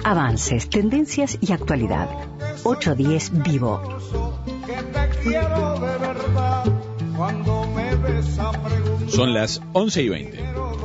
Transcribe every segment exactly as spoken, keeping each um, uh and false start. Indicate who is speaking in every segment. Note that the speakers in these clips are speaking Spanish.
Speaker 1: Avances, tendencias y actualidad. ocho diez Vivo.
Speaker 2: Son las once y veinte.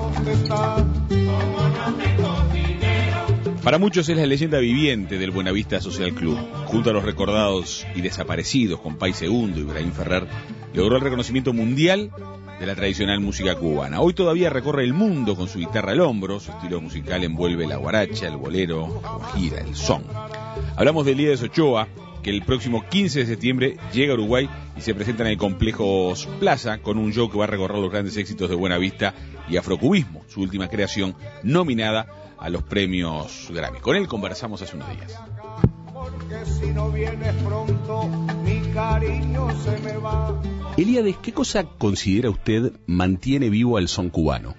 Speaker 2: Para muchos es la leyenda viviente del Buenavista Social Club. Junto a los recordados y desaparecidos Compay Segundo y Ibrahim Ferrer, logró el reconocimiento mundial de la tradicional música cubana. Hoy todavía recorre el mundo con su guitarra al hombro. Su estilo musical envuelve la guaracha, el bolero, la guajira, el son. Hablamos de Elías Ochoa, que el próximo quince de septiembre llega a Uruguay y se presenta en el Complejo Plaza con un show que va a recorrer los grandes éxitos de Buenavista y Afrocubismo, su última creación nominada a los premios Grammy. Con él conversamos hace unos días. Porque si no vienes pronto, mi cariño se me va. Elíades, ¿qué cosa considera usted mantiene vivo al son cubano?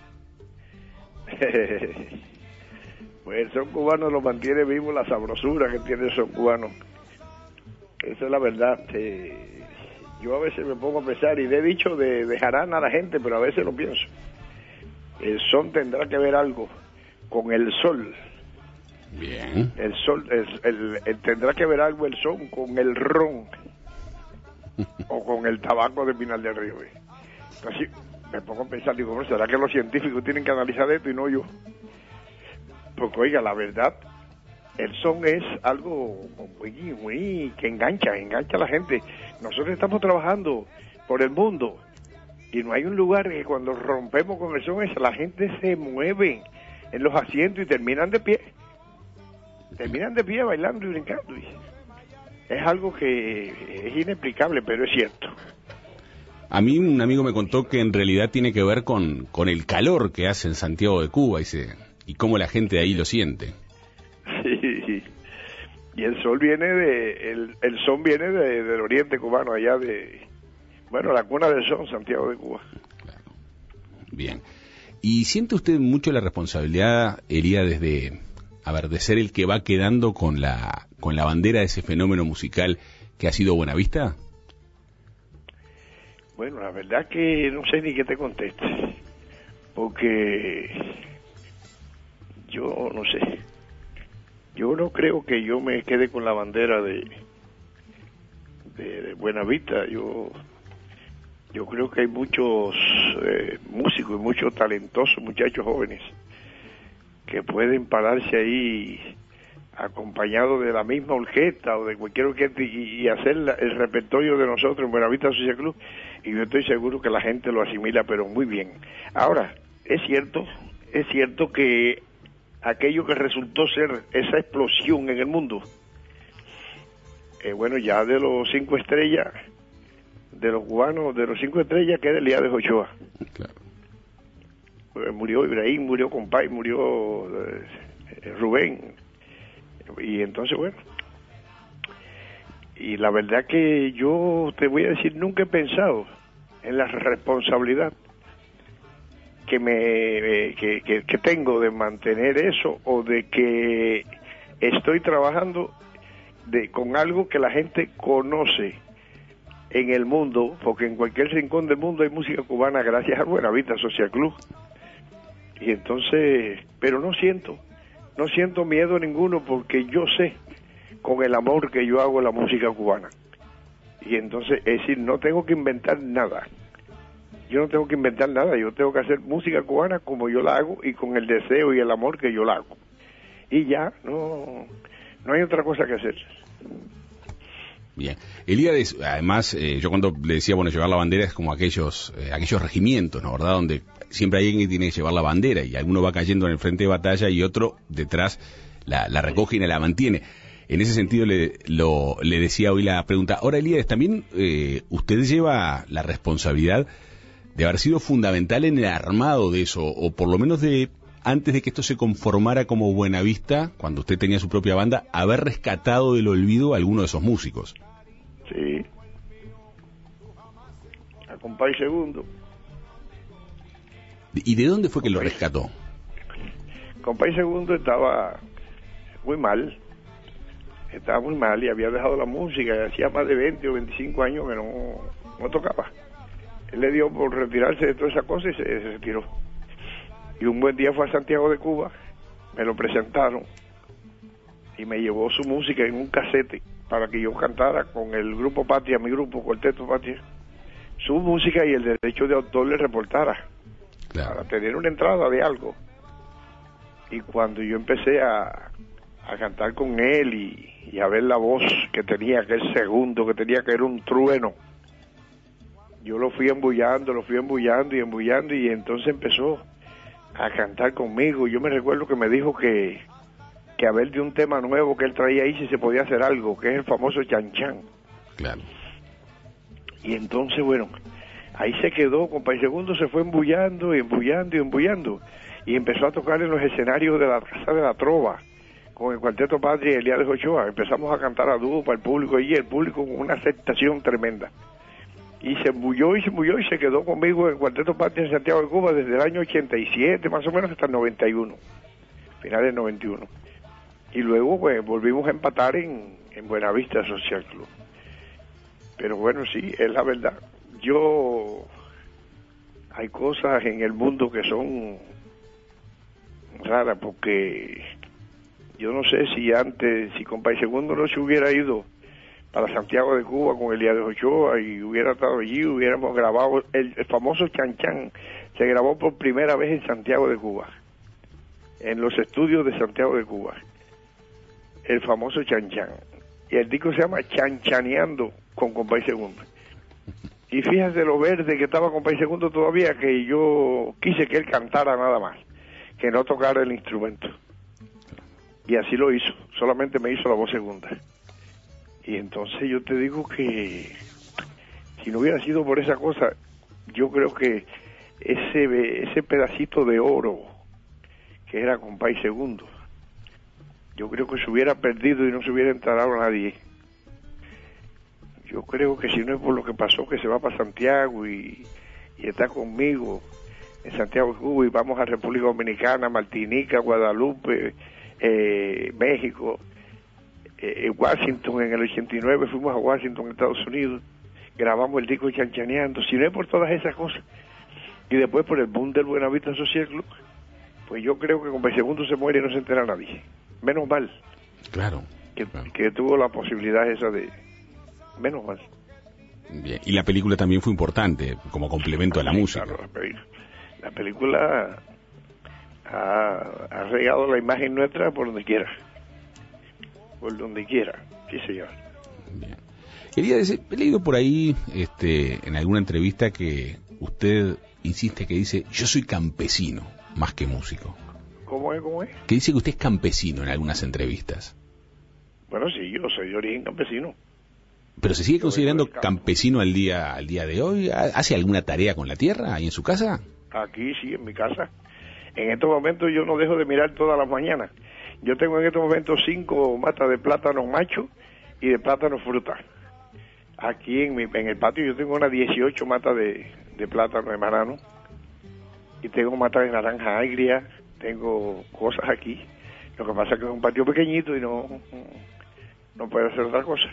Speaker 3: Pues el son cubano lo mantiene vivo la sabrosura que tiene el son cubano. Esa es la verdad. Eh, yo a veces me pongo a pensar, y le he dicho de, de jarana a la gente, pero a veces lo pienso. El son tendrá que ver algo con el sol.
Speaker 2: Bien.
Speaker 3: El sol, el, el, el, tendrá que ver algo el son con el ron o con el tabaco de Pinal del Río. Entonces me pongo a pensar, digo, bueno, ¿será que los científicos tienen que analizar esto y no yo? Porque oiga, la verdad, el son es algo muy, muy, que engancha, engancha a la gente. Nosotros estamos trabajando por el mundo y no hay un lugar que cuando rompemos con el son es la gente se mueve en los asientos y terminan de pie. Terminan de pie bailando y brincando. Es algo que es inexplicable, pero es cierto.
Speaker 2: A mí un amigo me contó que en realidad tiene que ver con, con el calor que hace en Santiago de Cuba y, se, y cómo la gente de ahí lo siente.
Speaker 3: Sí, y el sol viene de, el, el son viene de, del oriente cubano, allá de, bueno, la cuna del son, Santiago de Cuba.
Speaker 2: Claro. Bien. ¿Y siente usted mucho la responsabilidad, Elías, desde, a ver, de ser el que va quedando con la, con la bandera de ese fenómeno musical que ha sido Buenavista?
Speaker 3: Bueno, la verdad que no sé ni qué te conteste, porque yo no sé, yo no creo que yo me quede con la bandera de, de, de Buenavista. Yo yo creo que hay muchos eh, músicos y muchos talentosos muchachos jóvenes que pueden pararse ahí acompañados de la misma orquesta o de cualquier orquesta y, y hacer la, el repertorio de nosotros en Buenavista Social Club, y yo estoy seguro que la gente lo asimila pero muy bien. Ahora, es cierto, es cierto que aquello que resultó ser esa explosión en el mundo, eh, bueno, ya de los cinco estrellas, de los cubanos, de los cinco estrellas queda Elías Ochoa.
Speaker 2: Claro.
Speaker 3: Eh, murió Ibrahim, murió Compay, murió eh, Rubén, y entonces bueno, y la verdad que yo te voy a decir, nunca he pensado en la responsabilidad que me que, que, que tengo de mantener eso, o de que estoy trabajando de con algo que la gente conoce en el mundo, porque en cualquier rincón del mundo hay música cubana gracias al Buenavista Social Club. Y entonces, pero no siento no siento miedo ninguno, porque yo sé con el amor que yo hago la música cubana. Y entonces, es decir, no tengo que inventar nada. Yo no tengo que inventar nada, yo tengo que hacer música cubana como yo la hago y con el deseo y el amor que yo la hago. Y ya, no, no hay otra cosa que hacer.
Speaker 2: Bien. Elías, además, eh, yo cuando le decía, bueno, llevar la bandera es como aquellos eh, aquellos regimientos, ¿no? ¿Verdad? Donde siempre hay alguien que tiene que llevar la bandera y alguno va cayendo en el frente de batalla y otro detrás la, la recoge y la mantiene. En ese sentido le, lo, le decía hoy la pregunta. Ahora, Elías, también eh, usted lleva la responsabilidad de haber sido fundamental en el armado de eso, o por lo menos de, antes de que esto se conformara como Buenavista, cuando usted tenía su propia banda, haber rescatado del olvido a alguno de esos músicos.
Speaker 3: Sí. A Compay Segundo.
Speaker 2: ¿Y de dónde fue que lo rescató?
Speaker 3: Compay Segundo estaba muy mal, estaba muy mal y había dejado la música, y hacía más de veinte o veinticinco años que no, no tocaba. Él le dio por retirarse de todas esas cosas y se, se retiró. Y un buen día fue a Santiago de Cuba, me lo presentaron, y me llevó su música en un casete para que yo cantara con el grupo Patria, mi grupo, Cuarteto Patria, su música y el derecho de autor le reportara, claro, para tener una entrada de algo. Y cuando yo empecé a, a cantar con él y, y a ver la voz que tenía, aquel segundo que tenía, que era un trueno, yo lo fui embullando, lo fui embullando y embullando, y entonces empezó a cantar conmigo. Yo me recuerdo que me dijo que, que a ver de un tema nuevo que él traía ahí si se podía hacer algo, que es el famoso Chan Chan.
Speaker 2: Claro.
Speaker 3: Y entonces, bueno, ahí se quedó, compa, y segundo se fue embullando y embullando y embullando, y empezó a tocar en los escenarios de la Casa de la Trova, con el Cuarteto Patria y Elías Ochoa. Empezamos a cantar a dúo para el público, y el público con una aceptación tremenda. Y se embulló y se embulló y se quedó conmigo en el Cuarteto Patria en Santiago de Cuba desde el año ochenta y siete, más o menos, hasta el noventa y uno, finales del noventa y uno. Y luego, pues, volvimos a empatar en, en Buenavista Social Club. Pero bueno, sí, es la verdad. Yo, hay cosas en el mundo que son raras, porque yo no sé si antes, si Compay Segundo no se hubiera ido para Santiago de Cuba con Elías Ochoa y hubiera estado allí, hubiéramos grabado el, el famoso Chan Chan. Se grabó por primera vez en Santiago de Cuba, en los estudios de Santiago de Cuba, el famoso Chan Chan. Y el disco se llama Chanchaneando con Compay Segundo. Y fíjate lo verde que estaba Compay Segundo todavía, que yo quise que él cantara nada más, que no tocara el instrumento. Y así lo hizo, solamente me hizo la voz segunda. Y entonces yo te digo que si no hubiera sido por esa cosa, yo creo que ese ese pedacito de oro que era Compay Segundo, yo creo que se hubiera perdido y no se hubiera enterado a nadie. Yo creo que si no es por lo que pasó, que se va para Santiago y, y está conmigo en Santiago de Cuba, y vamos a República Dominicana, Martinica, Guadalupe, eh, México, eh, Washington, en el ochenta y nueve fuimos a Washington, Estados Unidos, grabamos el disco Chanchaneando. Si no es por todas esas cosas, y después por el boom del Buenavista Social Club, pues yo creo que con el segundo se muere y no se entera nadie. Menos mal.
Speaker 2: Claro.
Speaker 3: Que,
Speaker 2: claro.
Speaker 3: que tuvo la posibilidad esa de... Menos mal.
Speaker 2: Bien. Y la película también fue importante, como complemento a la
Speaker 3: sí,
Speaker 2: música.
Speaker 3: Claro, la, peli la película ha, ha regado la imagen nuestra por donde quiera. Por donde quiera, sí señor.
Speaker 2: Bien. Quería decir, he leído por ahí, este, en alguna entrevista, que usted insiste, que dice, yo soy campesino, más que músico.
Speaker 3: ¿Cómo es, cómo es?
Speaker 2: Que dice que usted es campesino en algunas entrevistas.
Speaker 3: Bueno, sí, yo soy de origen campesino.
Speaker 2: ¿Pero se sigue considerando campesino al día al día de hoy? ¿Hace alguna tarea con la tierra ahí en su casa?
Speaker 3: Aquí sí, en mi casa. En estos momentos yo no dejo de mirar todas las mañanas. Yo tengo en estos momentos cinco matas de plátanos macho y de plátanos fruta. Aquí en, mi, en el patio yo tengo unas dieciocho matas de, de plátano de banano. Y tengo matas de naranja agria, tengo cosas aquí. Lo que pasa es que es un patio pequeñito y no, no puede hacer otra cosa.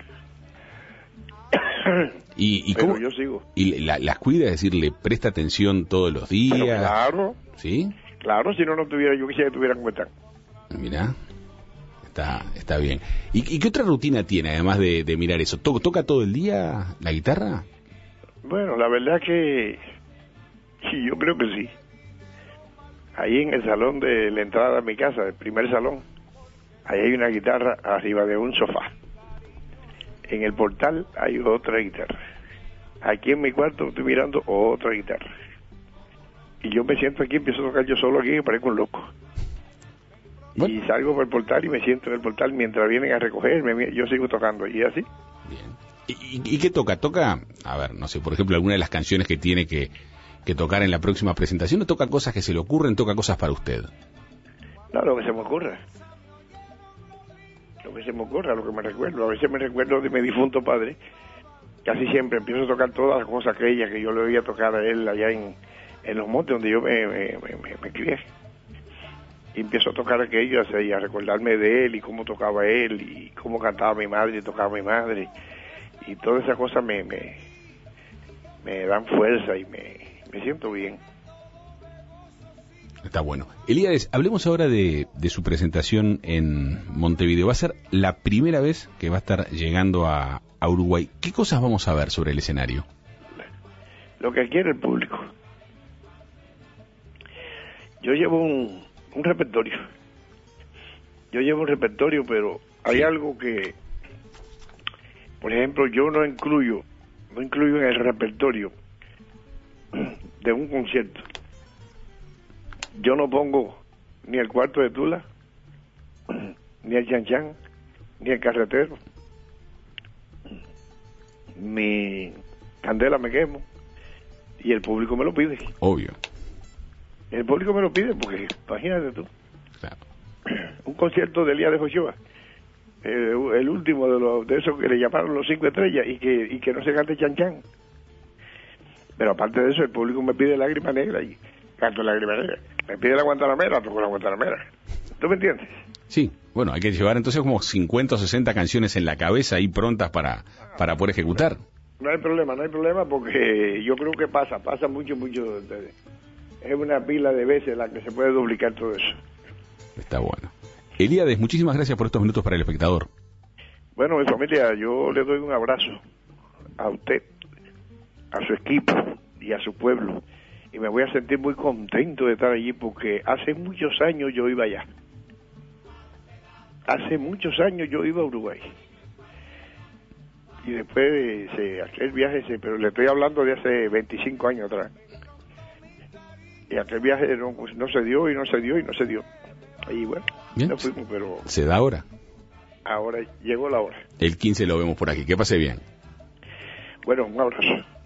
Speaker 2: ¿Y, y
Speaker 3: Pero
Speaker 2: cómo?
Speaker 3: yo sigo.
Speaker 2: ¿Y la, las cuida? Es decir, ¿le presta atención todos los días?
Speaker 3: Pero claro.
Speaker 2: ¿Sí?
Speaker 3: Claro, si no, no tuviera, yo quisiera que tuvieran como están.
Speaker 2: Mirá, está, está bien. ¿Y, ¿Y qué otra rutina tiene, además de, de mirar eso? ¿To, ¿Toca todo el día la guitarra?
Speaker 3: Bueno, la verdad que sí, yo creo que sí. Ahí en el salón de la entrada de mi casa, el primer salón, ahí hay una guitarra arriba de un sofá. En el portal hay otra guitarra. Aquí en mi cuarto estoy mirando otra guitarra. Y yo me siento aquí, empiezo a tocar yo solo aquí y me parezco un loco. Bueno. Y salgo por el portal y me siento en el portal mientras vienen a recogerme, yo sigo tocando y así.
Speaker 2: Bien. ¿Y, y, y qué toca? ¿Toca, a ver, no sé, por ejemplo, alguna de las canciones que tiene que, que tocar en la próxima presentación, o toca cosas que se le ocurren, toca cosas para usted?
Speaker 3: No, lo que se me ocurra. Lo que se me ocurra, lo que me recuerdo. A veces me recuerdo de mi difunto padre. Casi siempre empiezo a tocar todas las cosas aquellas que yo le oía tocar a él allá en, en los montes donde yo me, me, me, me crié. Y empiezo a tocar aquello y a recordarme de él y cómo tocaba él y cómo cantaba mi madre y tocaba mi madre. Y todas esas cosas me, me, me dan fuerza y me, me siento bien.
Speaker 2: Está bueno. Elías, hablemos ahora de, de su presentación en Montevideo. Va a ser la primera vez que va a estar llegando a, a Uruguay. ¿Qué cosas vamos a ver sobre el escenario?
Speaker 3: Lo que quiere el público. Yo llevo un, un repertorio. Yo llevo un repertorio, pero hay sí. algo que, por ejemplo, yo no incluyo, no incluyo en el repertorio de un concierto. Yo no pongo ni el cuarto de Tula, ni el Chan Chan, ni el Carretero, mi Candela me quemo, y el público me lo pide.
Speaker 2: Obvio.
Speaker 3: El público me lo pide porque, imagínate tú,
Speaker 2: claro.
Speaker 3: Un concierto de Elías de Joshua, eh, el último de, los, de esos que le llamaron los cinco estrellas, y que, y que no se cante Chan Chan. Pero aparte de eso, el público me pide Lágrima Negra y canto Lágrima Negra. Me pide la Guantanamera, toco la Guantanamera. ¿Tú me entiendes?
Speaker 2: Sí, bueno, hay que llevar entonces como cincuenta o sesenta canciones en la cabeza ahí prontas para, para poder ejecutar.
Speaker 3: No hay problema, no hay problema, porque yo creo que pasa, pasa mucho, mucho. Es una pila de veces la que se puede duplicar todo eso.
Speaker 2: Está bueno. Elías, muchísimas gracias por estos minutos para el espectador.
Speaker 3: Bueno, mi familia, yo le doy un abrazo a usted, a su equipo y a su pueblo. Y me voy a sentir muy contento de estar allí porque hace muchos años yo iba allá. Hace muchos años yo iba a Uruguay. Y después se aquel viaje, se, pero le estoy hablando de hace veinticinco años atrás. Y aquel viaje no, no se dio y no se dio y no se dio. Y bueno,
Speaker 2: bien.
Speaker 3: No fuimos, pero...
Speaker 2: ¿Se da ahora?
Speaker 3: Ahora llegó la hora.
Speaker 2: El quince lo vemos por aquí. Que pase bien.
Speaker 3: Bueno, un abrazo.